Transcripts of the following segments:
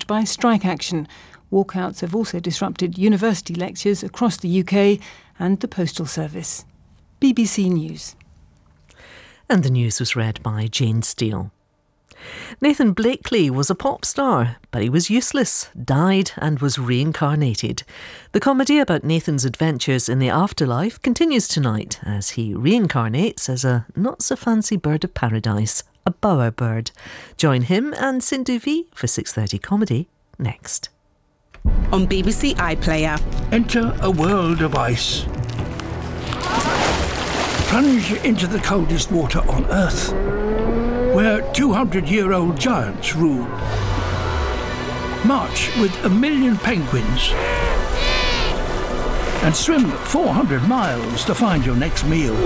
caused by strike action. Walkouts have also disrupted university lectures across the UK and the Postal Service. BBC News. And the news was read by Jane Steele. Nathan Blakely was a pop star, but he was useless, died and was reincarnated. The comedy about Nathan's adventures in the afterlife continues tonight as he reincarnates as a not-so-fancy bird of paradise, a bowerbird. Join him and Sindhu V for 6:30 Comedy next. On BBC iPlayer. Enter a world of ice. Plunge into the coldest water on Earth, where 200-year-old giants rule. March with 1 million penguins and swim 400 miles to find your next meal.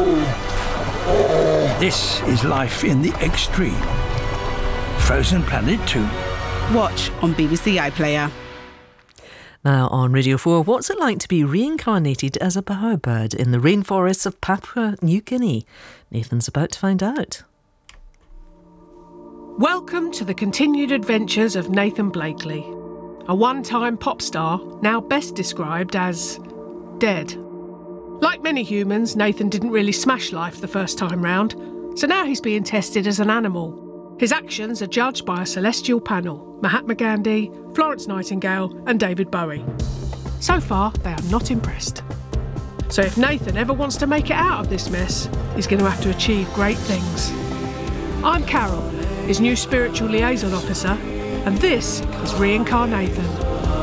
This is life in the extreme. Frozen Planet 2. Watch on BBC iPlayer. Now on Radio 4, what's it like to be reincarnated as a bowerbird in the rainforests of Papua New Guinea? Nathan's about to find out. Welcome to the continued adventures of Nathan Blakely, a one-time pop star now best described as dead. Like many humans, Nathan didn't really smash life the first time round, so now he's being tested as an animal. His actions are judged by a celestial panel: Mahatma Gandhi, Florence Nightingale and David Bowie. So far, they are not impressed. So if Nathan ever wants to make it out of this mess, he's going to have to achieve great things. I'm Carol, his new spiritual liaison officer, and this is Reincarnathan.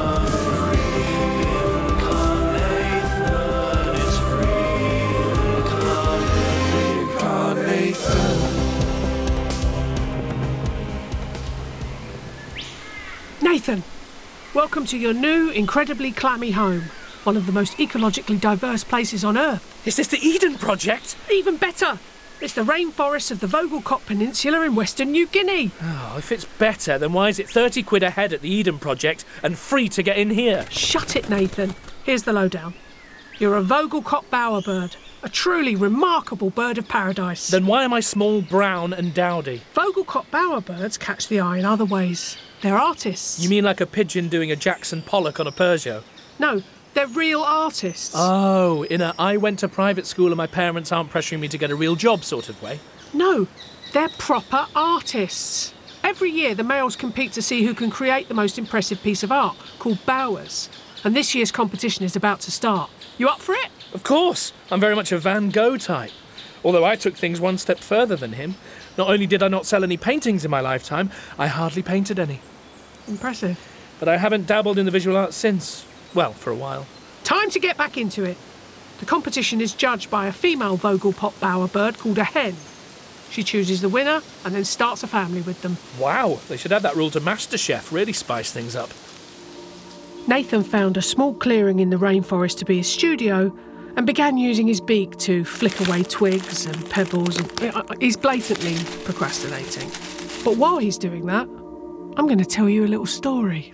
Nathan, welcome to your new, incredibly clammy home, one of the most ecologically diverse places on Earth. Is this the Eden Project? Even better! It's the rainforests of the Vogelkop Peninsula in Western New Guinea. Oh, if it's better, then why is it 30 quid a head at the Eden Project and free to get in here? Shut it, Nathan. Here's the lowdown. You're a Vogelkop bowerbird, a truly remarkable bird of paradise. Then why am I small, brown and dowdy? Vogelkop bowerbirds catch the eye in other ways. They're artists. You mean like a pigeon doing a Jackson Pollock on a Peugeot? No, they're real artists. Oh, in a I went to private school and my parents aren't pressuring me to get a real job sort of way? No, they're proper artists. Every year the males compete to see who can create the most impressive piece of art, called bowers. And this year's competition is about to start. You up for it? Of course. I'm very much a Van Gogh type. Although I took things one step further than him. Not only did I not sell any paintings in my lifetime, I hardly painted any. Impressive. But I haven't dabbled in the visual arts since, well, for a while. Time to get back into it. The competition is judged by a female Vogelkop bowerbird called a hen. She chooses the winner and then starts a family with them. Wow, they should add that rule to MasterChef, really spice things up. Nathan found a small clearing in the rainforest to be his studio and began using his beak to flick away twigs and pebbles. He's blatantly procrastinating. But while he's doing that, I'm going to tell you a little story.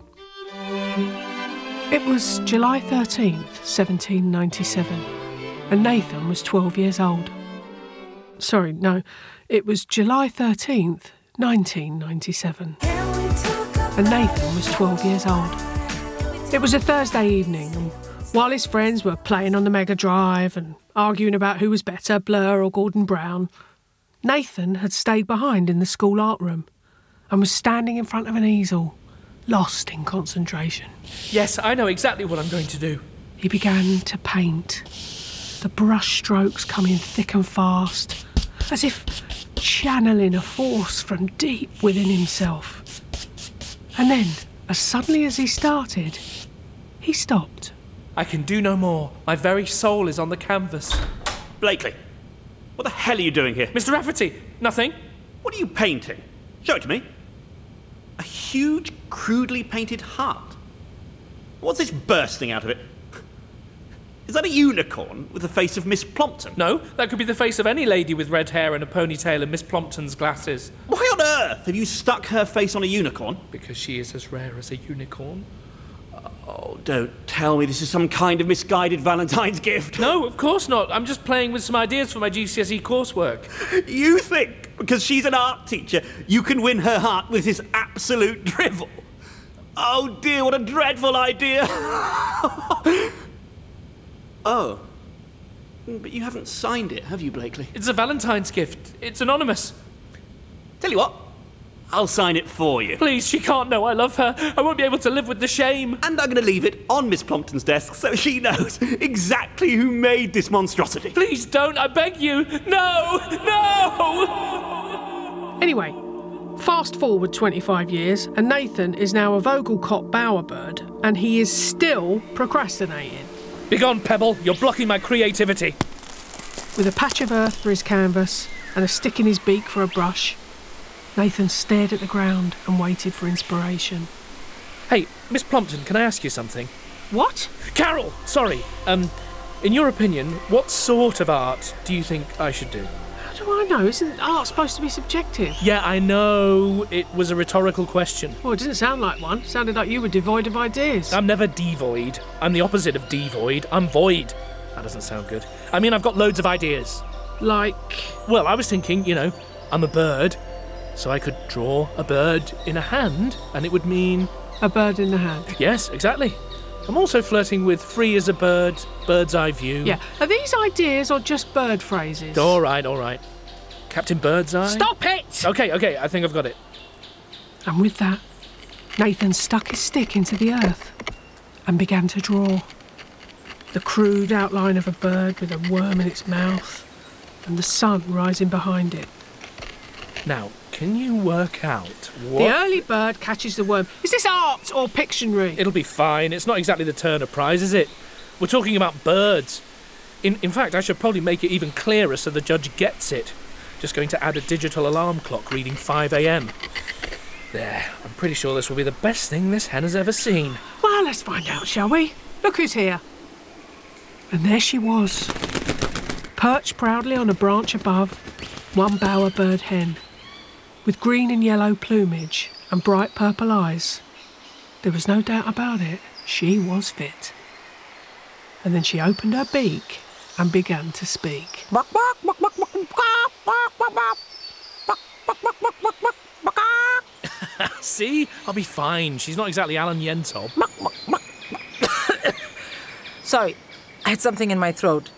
It was July 13th, 1797, and Nathan was 12 years old. Sorry, no, it was July 13th, 1997, and Nathan was 12 years old. It was a Thursday evening, and while his friends were playing on the Mega Drive and arguing about who was better, Blur or Gordon Brown, Nathan had stayed behind in the school art room and was standing in front of an easel, lost in concentration. Yes, I know exactly what I'm going to do. He began to paint, the brush strokes coming thick and fast, as if channeling a force from deep within himself. And then, as suddenly as he started, he stopped. I can do no more. My very soul is on the canvas. Blakely, what the hell are you doing here? Mr. Rafferty, nothing. What are you painting? Show it to me. A huge, crudely painted heart. What's this bursting out of it? Is that a unicorn with the face of Miss Plompton? No, that could be the face of any lady with red hair and a ponytail and Miss Plompton's glasses. Why on earth have you stuck her face on a unicorn? Because she is as rare as a unicorn. Oh, don't tell me this is some kind of misguided Valentine's gift. No, of course not. I'm just playing with some ideas for my GCSE coursework. You think, because she's an art teacher, you can win her heart with this absolute drivel? Oh dear, what a dreadful idea! Oh. But you haven't signed it, have you, Blakely? It's a Valentine's gift. It's anonymous. Tell you what, I'll sign it for you. Please, she can't know I love her. I won't be able to live with the shame. And I'm going to leave it on Miss Plumpton's desk so she knows exactly who made this monstrosity. Please don't, I beg you. No! No! Anyway, fast forward 25 years, and Nathan is now a Vogelkop bowerbird, and he is still procrastinating. Begone, Pebble. You're blocking my creativity. With a patch of earth for his canvas and a stick in his beak for a brush, Nathan stared at the ground and waited for inspiration. Hey, Miss Plumpton, can I ask you something? What? Carol! Sorry. In your opinion, what sort of art do you think I should do? How do I know? Isn't art supposed to be subjective? Yeah, I know. It was a rhetorical question. Well, it didn't sound like one. It sounded like you were devoid of ideas. I'm never devoid. I'm the opposite of devoid. I'm void. That doesn't sound good. I mean, I've got loads of ideas. Like? Well, I was thinking, I'm a bird, so I could draw a bird in a hand, and it would mean... A bird in the hand? Yes, exactly. I'm also flirting with free as a bird, bird's eye view. Yeah. Are these ideas or just bird phrases? All right. Captain Birdseye? Stop it! Okay, I think I've got it. And with that, Nathan stuck his stick into the earth and began to draw. The crude outline of a bird with a worm in its mouth and the sun rising behind it. Now, can you work out what... The early bird catches the worm. Is this art or Pictionary? It'll be fine. It's not exactly the Turner Prize, is it? We're talking about birds. In fact, I should probably make it even clearer so the judge gets it. Just going to add a digital alarm clock reading 5 a.m. There. I'm pretty sure this will be the best thing this hen has ever seen. Well, let's find out, shall we? Look who's here. And there she was, perched proudly on a branch above, one bowerbird hen, with green and yellow plumage and bright purple eyes. There was no doubt about it, she was fit. And then she opened her beak and began to speak. See? I'll be fine. She's not exactly Alan Yentop. Sorry, I had something in my throat.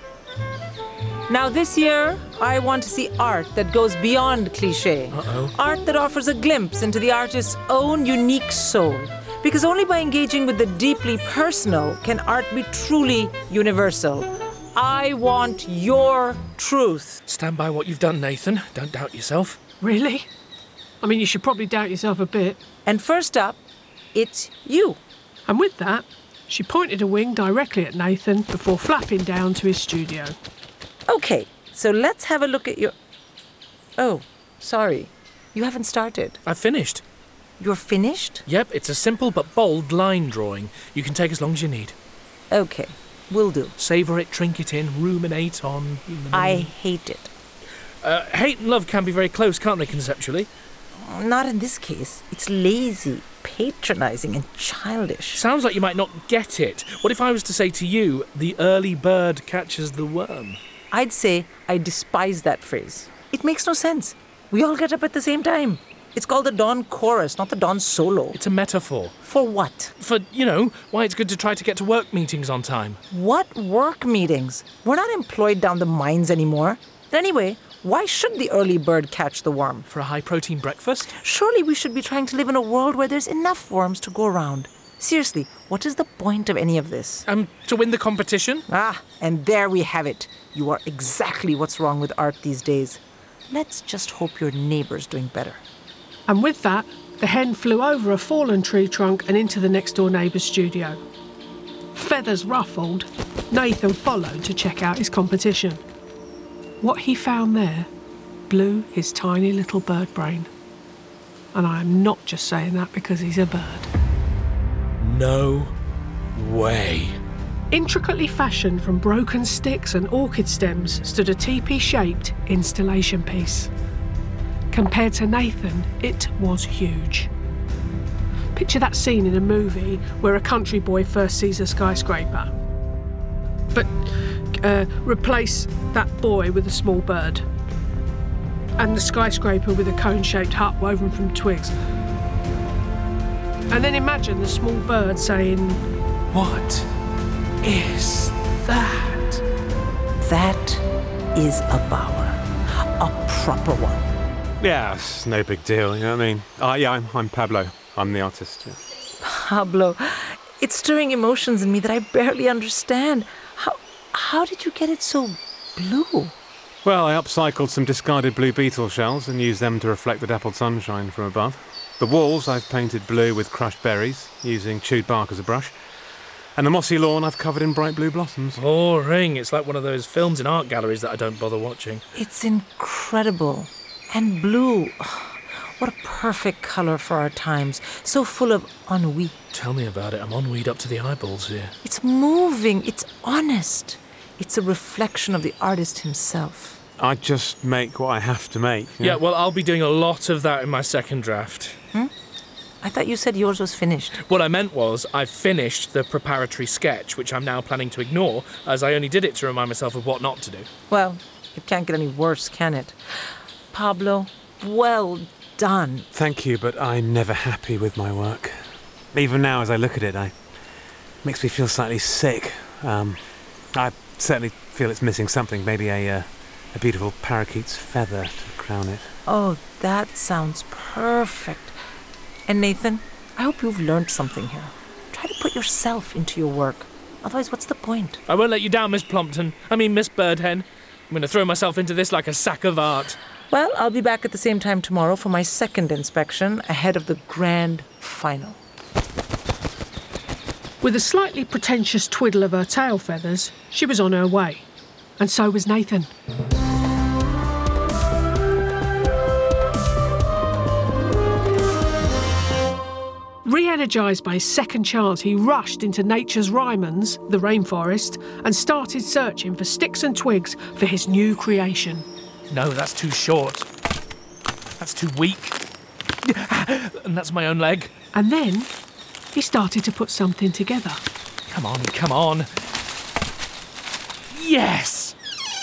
Now this year, I want to see art that goes beyond cliché. Uh-oh. Art that offers a glimpse into the artist's own unique soul. Because only by engaging with the deeply personal can art be truly universal. I want your truth. Stand by what you've done, Nathan. Don't doubt yourself. Really? I mean, you should probably doubt yourself a bit. And first up, it's you. And with that, she pointed a wing directly at Nathan before flapping down to his studio. Okay, so let's have a look at your... Oh, sorry. You haven't started. I've finished. You're finished? Yep, it's a simple but bold line drawing. You can take as long as you need. Okay, will do. Savour it, drink it in, ruminate on... I hate it. Hate and love can be very close, can't they, conceptually? Not in this case. It's lazy, patronising and childish. Sounds like you might not get it. What if I was to say to you, the early bird catches the worm? I'd say I despise that phrase. It makes no sense. We all get up at the same time. It's called the dawn chorus, not the dawn solo. It's a metaphor. For what? For, why it's good to try to get to work meetings on time. What work meetings? We're not employed down the mines anymore. And anyway, why should the early bird catch the worm? For a high-protein breakfast? Surely we should be trying to live in a world where there's enough worms to go around. Seriously, what is the point of any of this? To win the competition? Ah, and there we have it. You are exactly what's wrong with art these days. Let's just hope your neighbour's doing better. And with that, the hen flew over a fallen tree trunk and into the next-door neighbour's studio. Feathers ruffled, Nathan followed to check out his competition. What he found there blew his tiny little bird brain. And I am not just saying that because he's a bird. No way. Intricately fashioned from broken sticks and orchid stems stood a teepee-shaped installation piece. Compared to Nathan, it was huge. Picture that scene in a movie where a country boy first sees a skyscraper. But replace that boy with a small bird. And the skyscraper with a cone-shaped hut woven from twigs. And then imagine the small bird saying, What is that? That is a bower. A proper one. Yeah, it's no big deal, you know what I mean? I'm Pablo. I'm the artist. Yeah. Pablo, it's stirring emotions in me that I barely understand. How did you get it so blue? Well, I upcycled some discarded blue beetle shells and used them to reflect the dappled sunshine from above. The walls I've painted blue with crushed berries, using chewed bark as a brush. And the mossy lawn I've covered in bright blue blossoms. Boring. It's like one of those films in art galleries that I don't bother watching. It's incredible. And blue. What a perfect colour for our times. So full of ennui. Tell me about it. I'm ennuied up to the eyeballs here. It's moving. It's honest. It's a reflection of the artist himself. I just make what I have to make. Yeah, well, I'll be doing a lot of that in my second draft. I thought you said yours was finished. What I meant was I've finished the preparatory sketch, which I'm now planning to ignore, as I only did it to remind myself of what not to do. Well, it can't get any worse, can it? Pablo, well done. Thank you, but I'm never happy with my work. Even now, as I look at it, it makes me feel slightly sick. I certainly feel it's missing something, maybe a beautiful parakeet's feather to crown it. Oh, that sounds perfect. And Nathan, I hope you've learned something here. Try to put yourself into your work. Otherwise, what's the point? I won't let you down, Miss Plumpton. Miss Birdhen. I'm going to throw myself into this like a sack of art. Well, I'll be back at the same time tomorrow for my second inspection ahead of the grand final. With a slightly pretentious twiddle of her tail feathers, she was on her way. And so was Nathan. Re-energised by his second chance, he rushed into nature's Ryman's, the rainforest, and started searching for sticks and twigs for his new creation. No, that's too short. That's too weak. And that's my own leg. And then he started to put something together. Come on, come on. Yes!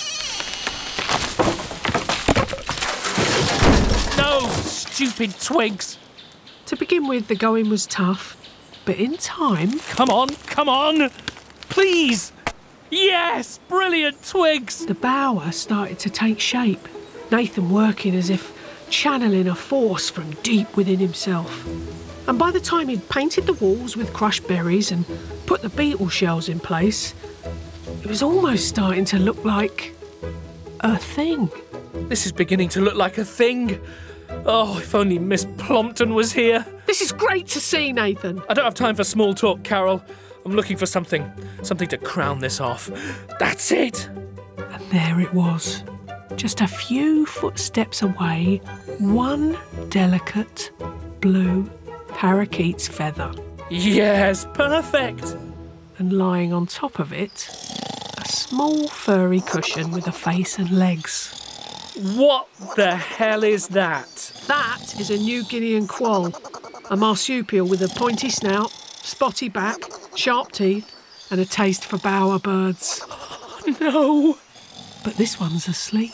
No, stupid twigs. To begin with, the going was tough, but in time... Come on! Please! Yes! Brilliant twigs! The bower started to take shape, Nathan working as if channeling a force from deep within himself. And by the time he'd painted the walls with crushed berries and put the beetle shells in place, it was almost starting to look like a thing. This is beginning to look like a thing. Oh, if only Miss Plumpton was here. This is great to see, Nathan. I don't have time for small talk, Carol. I'm looking for something to crown this off. That's it. And there it was. Just a few footsteps away, one delicate blue parakeet's feather. Yes, perfect. And lying on top of it, a small furry cushion with a face and legs. What the hell is that? That is a New Guinean quoll, a marsupial with a pointy snout, spotty back, sharp teeth, and a taste for bower birds. Oh, no. But this one's asleep.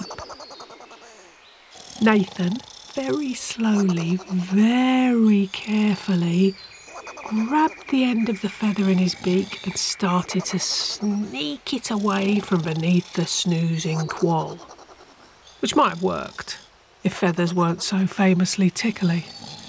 Nathan, very slowly, very carefully, grabbed the end of the feather in his beak and started to sneak it away from beneath the snoozing quoll. Which might have worked if feathers weren't so famously tickly.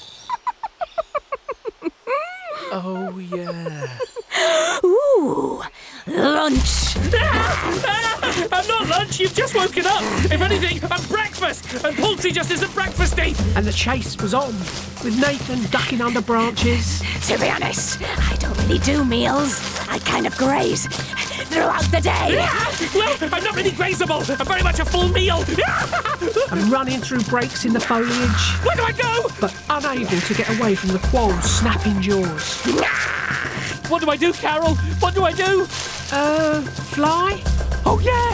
Oh, yeah. Ooh, lunch. I'm not lunch, you've just woken up. If anything, I'm breakfast, and poultry just isn't breakfasty. And the chase was on, with Nathan ducking under branches. To be honest, I don't really do meals. I kind of graze throughout the day. Well, I'm not really grazable. I'm very much a full meal. And running through breaks in the foliage. Where do I go? But unable to get away from the quoll's snapping jaws. What do I do, Carol? What do I do? Fly? Oh, yeah.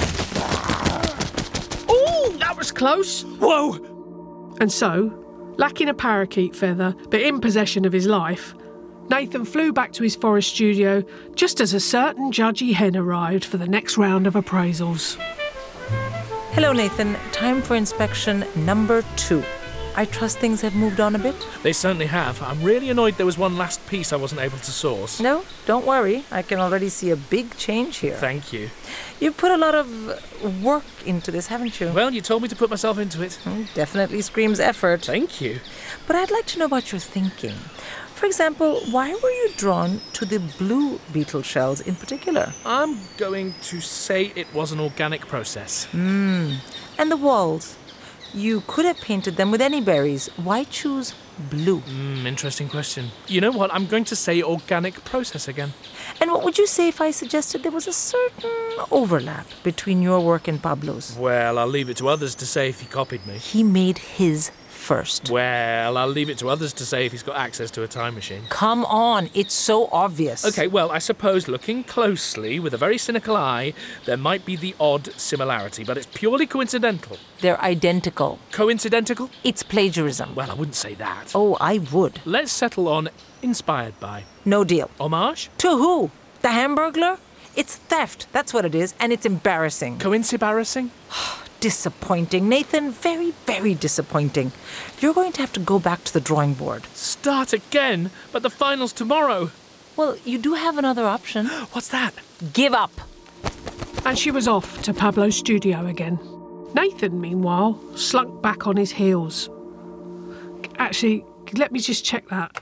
Ooh, that was close. Whoa. And so, lacking a parakeet feather, but in possession of his life, Nathan flew back to his forest studio just as a certain judgy hen arrived for the next round of appraisals. Hello, Nathan. Time for inspection number 2. I trust things have moved on a bit? They certainly have. I'm really annoyed there was one last piece I wasn't able to source. No, don't worry. I can already see a big change here. Thank you. You've put a lot of work into this, haven't you? Well, you told me to put myself into it. Definitely screams effort. Thank you. But I'd like to know about your thinking. For example, why were you drawn to the blue beetle shells in particular? I'm going to say it was an organic process. And the walls? You could have painted them with any berries. Why choose blue? Interesting question. You know what? I'm going to say organic process again. And what would you say if I suggested there was a certain overlap between your work and Pablo's? Well, I'll leave it to others to say if he copied me. He made his first. Well, I'll leave it to others to say if he's got access to a time machine. Come on, it's so obvious. Okay, well, I suppose looking closely with a very cynical eye, there might be the odd similarity, but it's purely coincidental. They're identical. Coincidental? It's plagiarism. Well, I wouldn't say that. Oh, I would. Let's settle on inspired by. No deal. Homage? To who? The Hamburglar? It's theft, that's what it is, and it's embarrassing. Coinci-barrassing? Disappointing, Nathan. Very, very disappointing. You're going to have to go back to the drawing board. Start again? But the final's tomorrow. Well, you do have another option. What's that? Give up. And she was off to Pablo's studio again. Nathan, meanwhile, slunk back on his heels. Actually, let me just check that.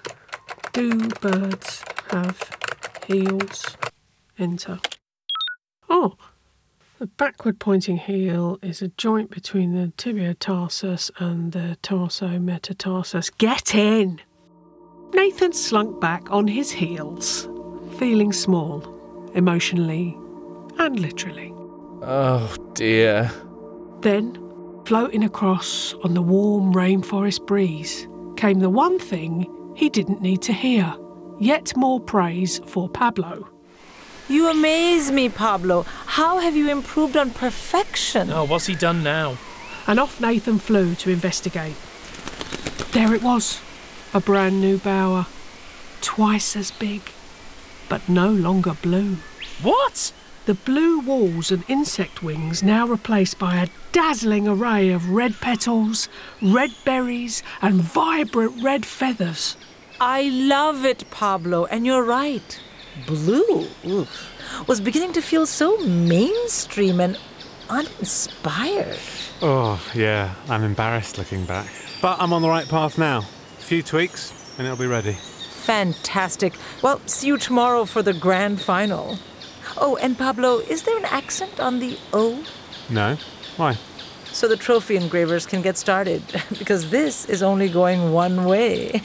Do birds have heels? Enter. Oh. The backward-pointing heel is a joint between the tibia tarsus and the tarso-metatarsus. Get in! Nathan slunk back on his heels, feeling small, emotionally and literally. Oh, dear. Then, floating across on the warm rainforest breeze, came the one thing he didn't need to hear. Yet more praise for Pablo. You amaze me, Pablo. How have you improved on perfection? Oh, what's he done now? And off Nathan flew to investigate. There it was, a brand new bower, twice as big, but no longer blue. What? The blue walls and insect wings now replaced by a dazzling array of red petals, red berries, and vibrant red feathers. I love it, Pablo, and you're right. Blue was beginning to feel so mainstream and uninspired. Oh, yeah, I'm embarrassed looking back. But I'm on the right path now. A few tweaks and it'll be ready. Fantastic. Well, see you tomorrow for the grand final. Oh, and Pablo, is there an accent on the O? No. Why? So the trophy engravers can get started, because this is only going one way.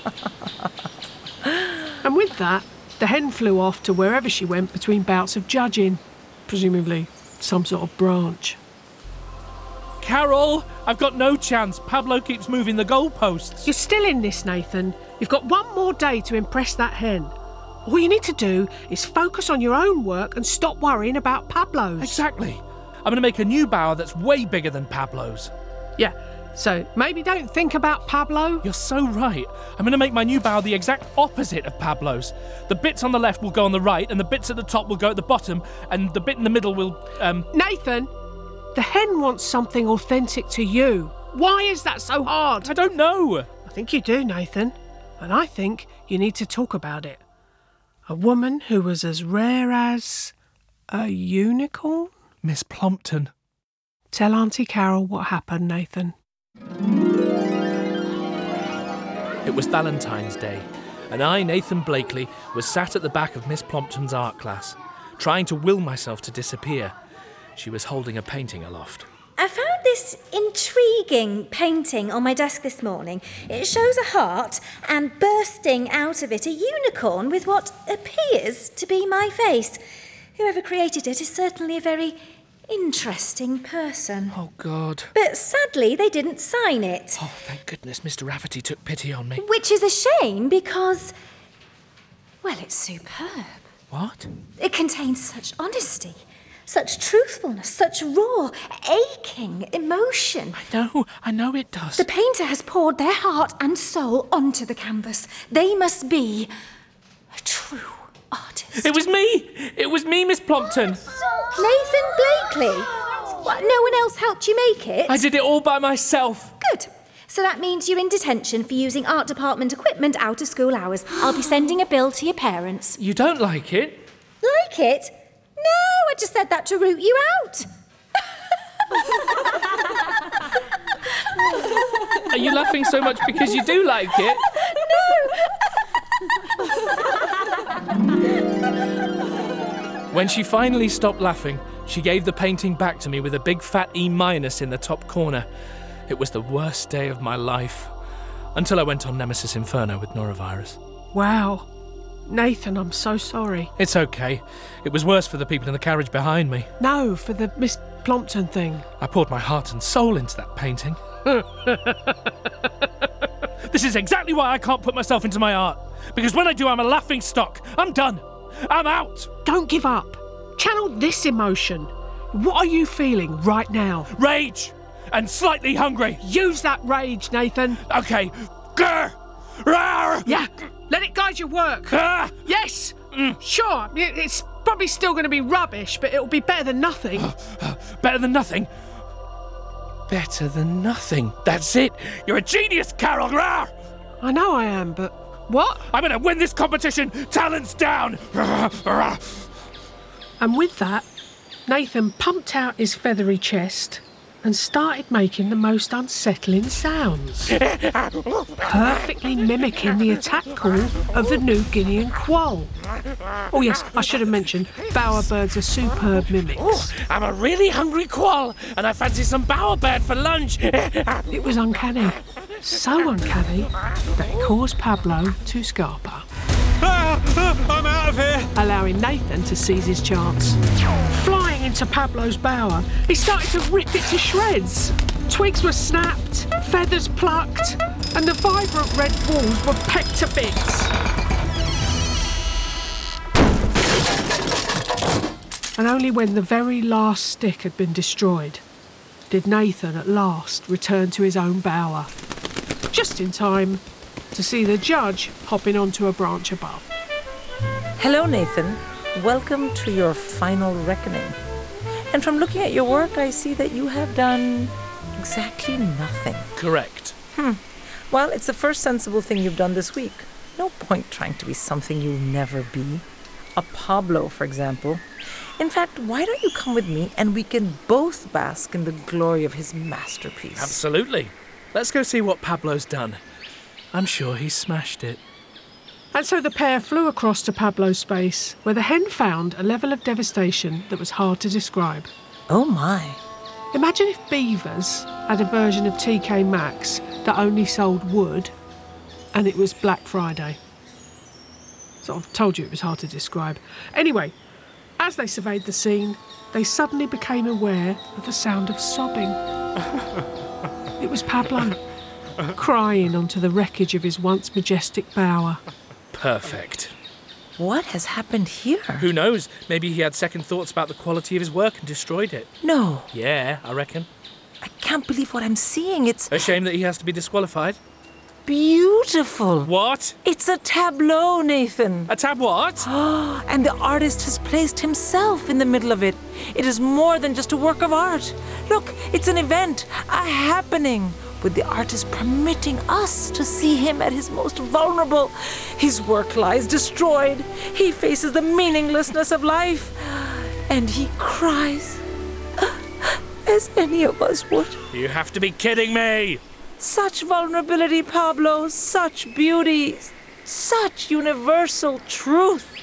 And with that, the hen flew off to wherever she went between bouts of judging, presumably some sort of branch. Carol, I've got no chance. Pablo keeps moving the goalposts. You're still in this, Nathan. You've got one more day to impress that hen. All you need to do is focus on your own work and stop worrying about Pablo's. Exactly. I'm going to make a new bower that's way bigger than Pablo's. Yeah, so maybe don't think about Pablo. You're so right. I'm going to make my new bower the exact opposite of Pablo's. The bits on the left will go on the right, and the bits at the top will go at the bottom, and the bit in the middle will, Nathan, the hen wants something authentic to you. Why is that so hard? I don't know. I think you do, Nathan. And I think you need to talk about it. A woman who was as rare as a unicorn? Miss Plumpton. Tell Auntie Carol what happened, Nathan. It was Valentine's Day, and I, Nathan Blakely, was sat at the back of Miss Plumpton's art class, trying to will myself to disappear. She was holding a painting aloft. I found this intriguing painting on my desk this morning. It shows a heart, and bursting out of it a unicorn with what appears to be my face. Whoever created it is certainly a very interesting person. Oh, God. But sadly, they didn't sign it. Oh, thank goodness Mr. Rafferty took pity on me. Which is a shame because, well, it's superb. What? It contains such honesty, such truthfulness, such raw, aching emotion. I know it does. The painter has poured their heart and soul onto the canvas. They must be a true artist. It was me! It was me, Miss Plumpton! Nathan Blakely? What, no one else helped you make it? I did it all by myself. Good. So that means you're in detention for using art department equipment out of school hours. I'll be sending a bill to your parents. You don't like it? Like it? No, I just said that to root you out. Are you laughing so much because you do like it? When she finally stopped laughing, she gave the painting back to me with a big fat E- in the top corner. It was the worst day of my life. Until I went on Nemesis Inferno with norovirus. Wow. Nathan, I'm so sorry. It's okay. It was worse for the people in the carriage behind me. No, for the Miss Plompton thing. I poured my heart and soul into that painting. This is exactly why I can't put myself into my art. Because when I do, I'm a laughing stock. I'm done. I'm out. Don't give up. Channel this emotion. What are you feeling right now? Rage and slightly hungry. Use that rage, Nathan. Okay. Grr! Rawr! Yeah, let it guide your work. Ah! Yes. Sure, it's probably still going to be rubbish, but it'll be better than nothing. Better than nothing? Better than nothing. That's it. You're a genius, Carol. Rawr! I know I am, but what? I'm going to win this competition. Talents down. And with that, Nathan pumped out his feathery chest and started making the most unsettling sounds, perfectly mimicking the attack call of the New Guinean quoll. Oh yes, I should have mentioned, bowerbirds are superb mimics. Oh, I'm a really hungry quoll, and I fancy some bowerbird for lunch. It was uncanny, so uncanny that it caused Pablo to scarper. I'm out of here! Allowing Nathan to seize his chance. Flying into Pablo's bower, he started to rip it to shreds. Twigs were snapped, feathers plucked, and the vibrant red walls were pecked to bits. And only when the very last stick had been destroyed did Nathan at last return to his own bower. Just in time to see the judge hopping onto a branch above. Hello, Nathan. Welcome to your final reckoning. And from looking at your work, I see that you have done exactly nothing. Correct. Well, it's the first sensible thing you've done this week. No point trying to be something you'll never be. A Pablo, for example. In fact, why don't you come with me and we can both bask in the glory of his masterpiece? Absolutely. Let's go see what Pablo's done. I'm sure he smashed it. And so the pair flew across to Pablo's space, where the hen found a level of devastation that was hard to describe. Oh my. Imagine if Beavers had a version of TK Maxx that only sold wood, and it was Black Friday. So I've told you it was hard to describe. Anyway, as they surveyed the scene, they suddenly became aware of the sound of sobbing. It was Pablo, crying onto the wreckage of his once majestic bower. Perfect. What has happened here? Who knows? Maybe he had second thoughts about the quality of his work and destroyed it. No. Yeah, I reckon. I can't believe what I'm seeing. It's a shame that he has to be disqualified. Beautiful. What? It's a tableau, Nathan. A tab what? And the artist has placed himself in the middle of it. It is more than just a work of art. Look, it's an event, a happening, with the artist permitting us to see him at his most vulnerable. His work lies destroyed. He faces the meaninglessness of life. And he cries, as any of us would. You have to be kidding me! Such vulnerability, Pablo, such beauty, such universal truth.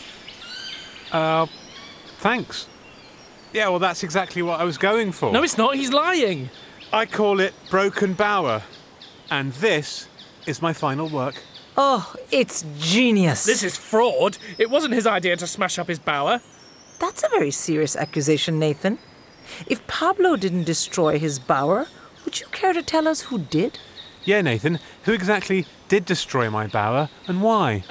Thanks. Yeah, well, that's exactly what I was going for. No, it's not. He's lying. I call it Broken Bower. And this is my final work. Oh, it's genius. This is fraud. It wasn't his idea to smash up his bower. That's a very serious accusation, Nathan. If Pablo didn't destroy his bower, would you care to tell us who did? Yeah, Nathan. Who exactly did destroy my bower and why?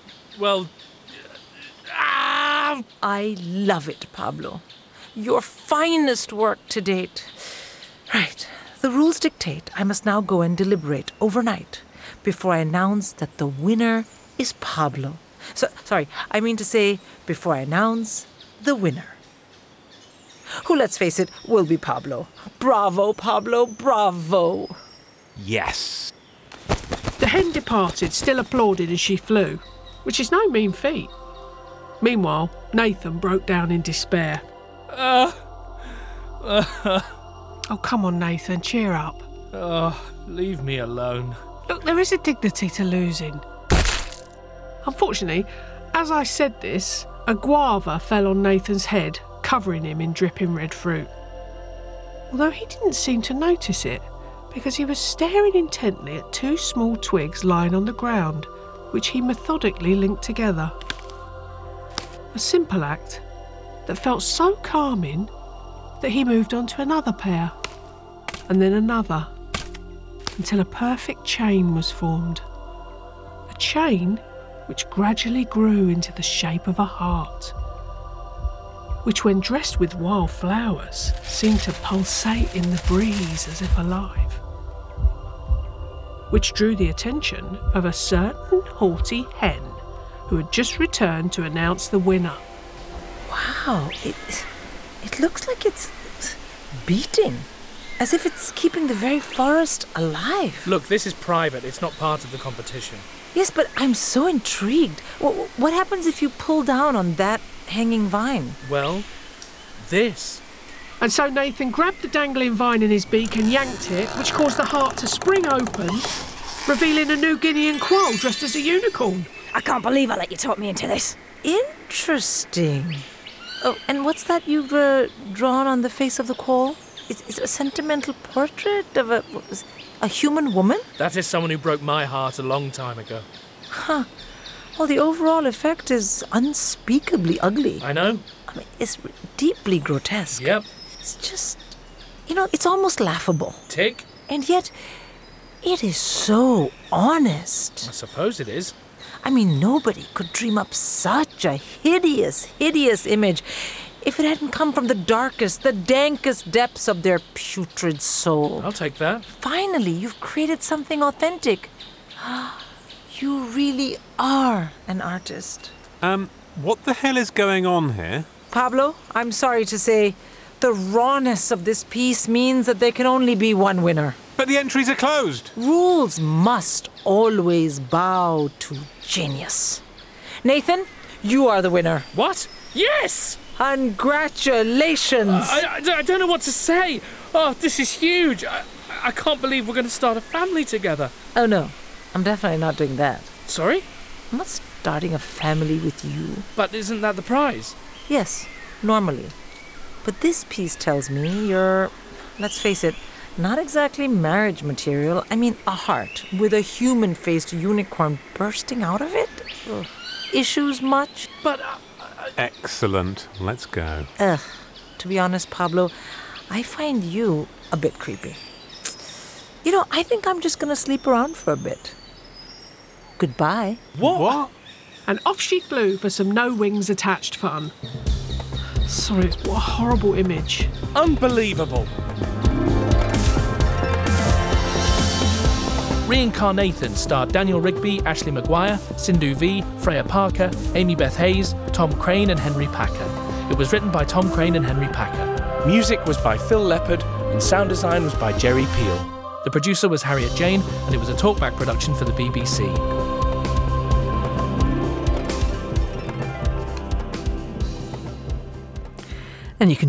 I love it, Pablo. Your finest work to date. Right. The rules dictate I must now go and deliberate overnight before I announce that the winner is Pablo. I mean to say before I announce the winner. Who, let's face it, will be Pablo. Bravo, Pablo, bravo. Yes. The hen departed, still applauded as she flew, which is no mean feat. Meanwhile, Nathan broke down in despair. Oh, come on, Nathan, cheer up. Leave me alone. Look, there is a dignity to losing. Unfortunately, as I said this, a guava fell on Nathan's head, covering him in dripping red fruit. Although he didn't seem to notice it, because he was staring intently at two small twigs lying on the ground, which he methodically linked together. A simple act that felt so calming that he moved on to another pair, and then another, until a perfect chain was formed. A chain which gradually grew into the shape of a heart, which when dressed with wild flowers seemed to pulsate in the breeze as if alive, which drew the attention of a certain haughty hen who had just returned to announce the winner. Wow, it looks like it's beating, as if it's keeping the very forest alive. Look, this is private. It's not part of the competition. Yes, but I'm so intrigued. What happens if you pull down on that hanging vine? Well, this. And so Nathan grabbed the dangling vine in his beak and yanked it, which caused the heart to spring open, revealing a New Guinean quoll dressed as a unicorn. I can't believe I let you talk me into this. Interesting. Oh, and what's that you've drawn on the face of the quoll? It's a sentimental portrait of a human woman? That is someone who broke my heart a long time ago. Huh. Well, the overall effect is unspeakably ugly. I know. I mean, it's deeply grotesque. Yep. It's just, it's almost laughable. Tick. And yet, it is so honest. I suppose it is. I mean, nobody could dream up such a hideous, hideous image if it hadn't come from the darkest, the dankest depths of their putrid soul. I'll take that. Finally, you've created something authentic. You really are an artist. What the hell is going on here? Pablo, I'm sorry to say, the rawness of this piece means that there can only be one winner. But the entries are closed. Rules must always bow to genius. Nathan, you are the winner. What? Yes! Congratulations! I don't know what to say. Oh, this is huge. I can't believe we're going to start a family together. Oh, no. I'm definitely not doing that. Sorry? I'm not starting a family with you. But isn't that the prize? Yes, normally. But this piece tells me you're, let's face it, not exactly marriage material. I mean, a heart with a human-faced unicorn bursting out of it? Ugh. Issues much? But... Excellent. Let's go. To be honest, Pablo, I find you a bit creepy. I think I'm just going to sleep around for a bit. Goodbye. What? And off she flew for some no wings attached fun. Sorry, what a horrible image. Unbelievable. Reincarnathan starred Daniel Rigby, Ashley Maguire, Sindhu V, Freya Parker, Amy Beth Hayes, Tom Crane and Henry Packer. It was written by Tom Crane and Henry Packer. Music was by Phil Leppard and sound design was by Jerry Peel. The producer was Harriet Jane and it was a talkback production for the BBC. And you can